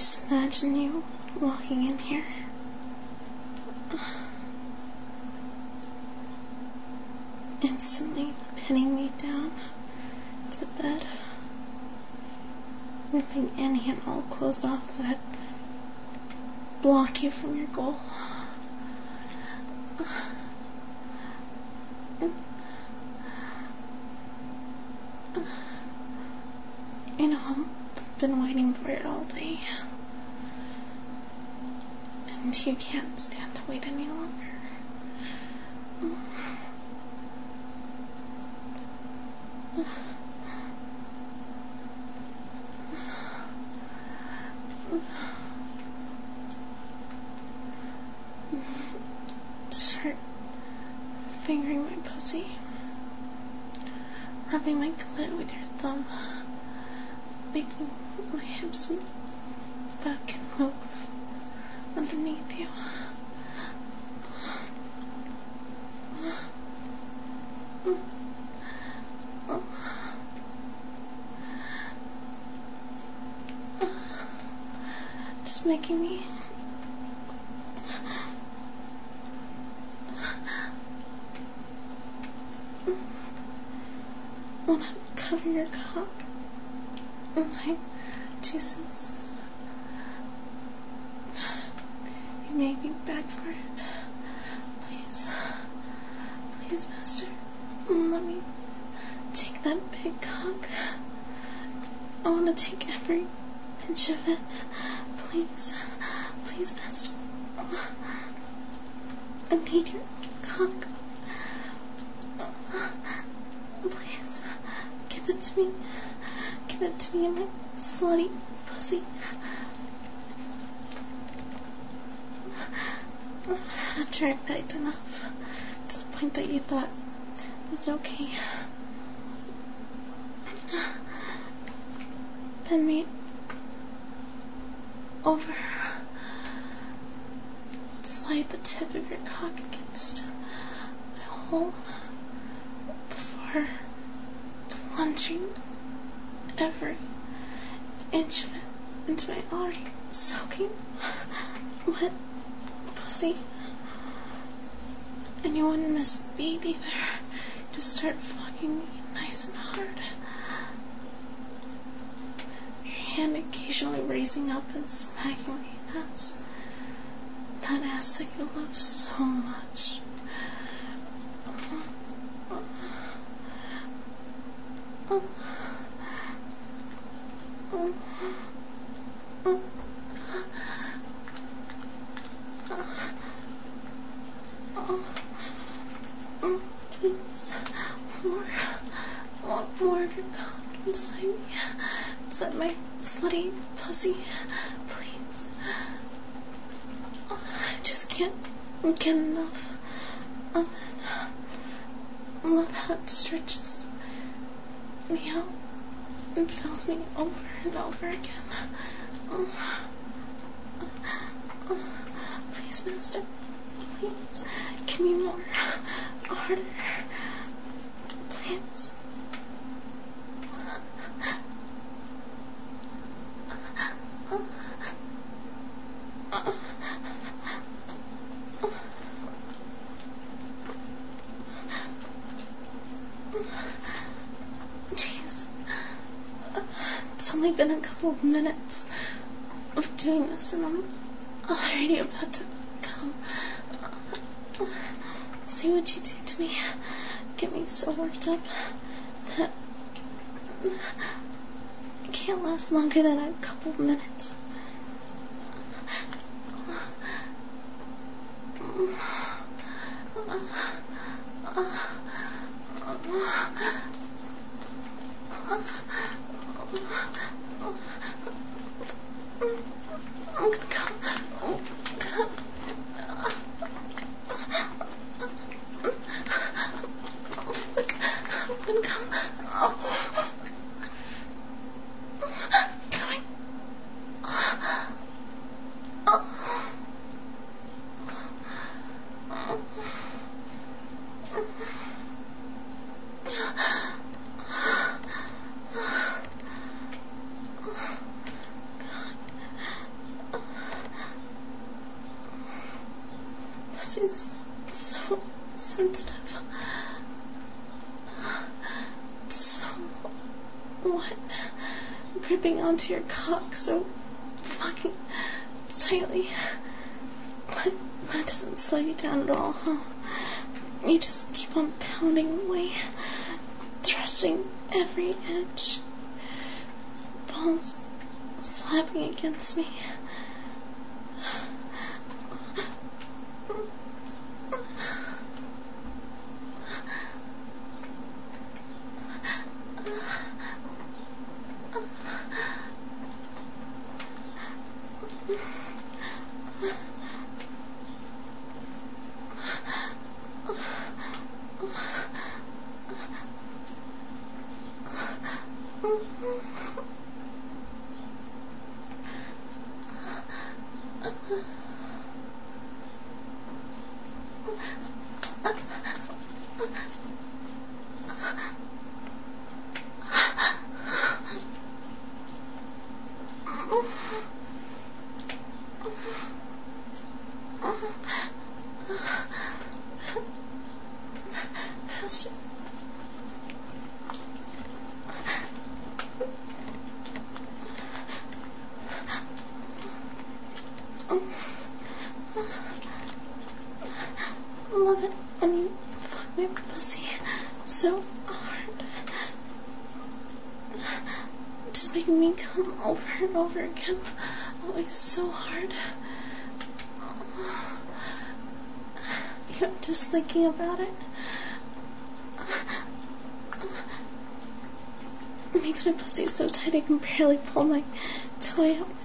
just imagine you walking in here. Instantly pinning me down to the bed, ripping any and all clothes off that block you from your goal. You know, I've been waiting for it all day, and you can't stand to wait any longer. Start fingering my pussy, rubbing my clit with your thumb, making my hips back and move underneath you. Just making me want to cover your cock in my juices. You made me beg for it. Please, please, master, let me take that big cock. I want to take every inch of it. Please, please, master. I need your cock. Please, give it to me. Give it to me in my slutty pussy. After I begged enough, to the point that you thought it was okay, bend me over. Slide the tip of your cock against my hole before plunging every inch of it into my already soaking wet pussy. And you wouldn't miss a beat either. Just start fucking me nice and hard. Your hand occasionally raising up and smacking my ass. That ass that you love so much. Please, more of your cock inside me, inside my slutty pussy, please. I just can't get enough of it. I love how it stretches me out and fills me over and over again. Please, master, please, give me more, harder, please. Jeez, it's only been a couple of minutes of doing this and I'm already about to come. See what you do to me. Get me so worked up that I can't last longer than a couple of minutes. I'm gonna come. Oh, God. I'm gonna come. Oh. Coming. gripping onto your cock so fucking tightly. But that doesn't slow you down at all, huh? You just keep on pounding away, thrusting every inch, balls slapping against me. Pastor. I love it when you fuck my pussy so hard. Just making me come over and over again, always so hard. Just thinking about it makes my pussy so tight I can barely pull my toy out.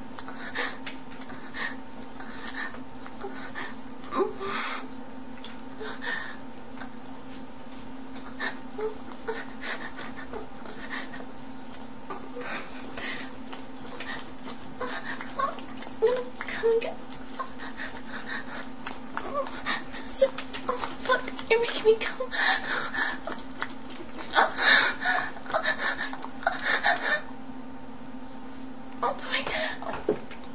Come again. Master, oh fuck, you're making me come. Oh boy.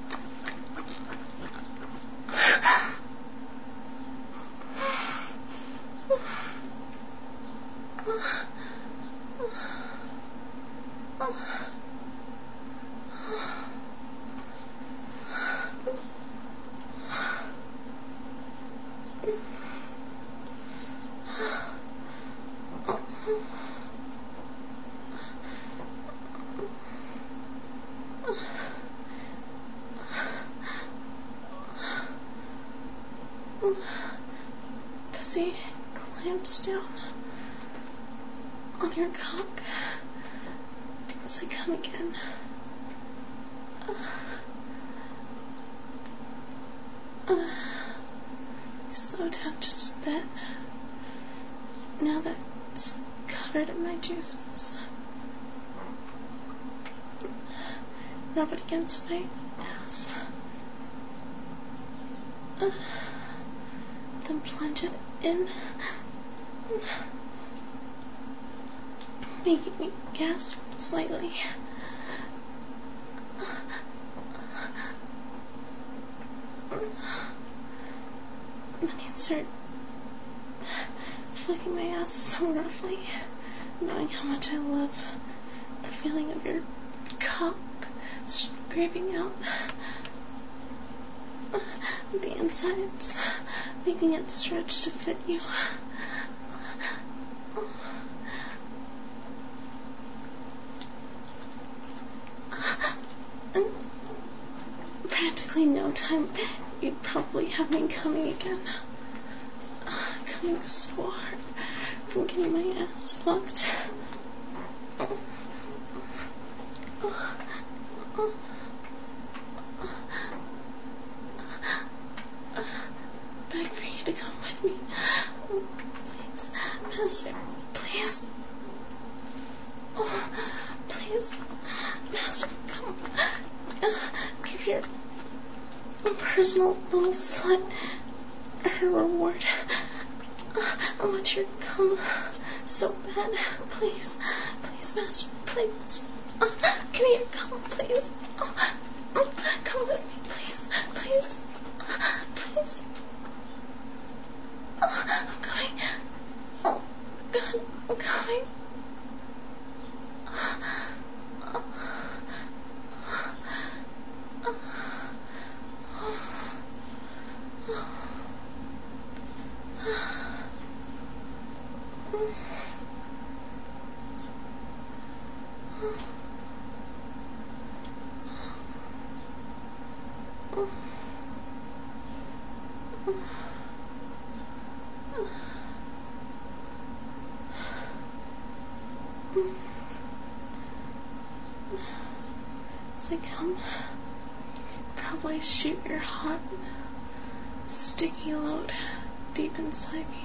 Pussy clamps down on your cock as I come again. Slow down just a bit. Now that it's covered in my juices. Rub it against my ass. Then plunge it in, making me gasp slightly. Then you'd start flicking my ass so roughly, knowing how much I love the feeling of your cock scraping out the insides, making it stretch to fit you. In practically no time, you'd probably have me coming again. Coming so hard from getting my ass fucked. Beg for you to come with me. Please, Master, please. Please, Master, come. Give your personal little slut her reward. I want you to come so bad. Please, please, Master, please. Come here, come, please. Come with me, please, please, please. I'm going. Oh, God, I'm coming. I come, probably shoot your hot, sticky load deep inside me.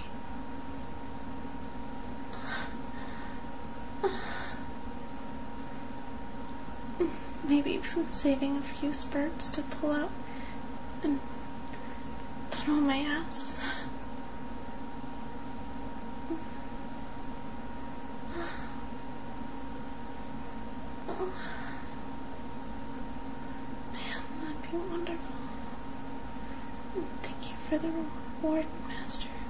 Maybe even saving a few spurts to pull out and put on my ass. Oh. Man, that'd be wonderful. Thank you for the reward, Master.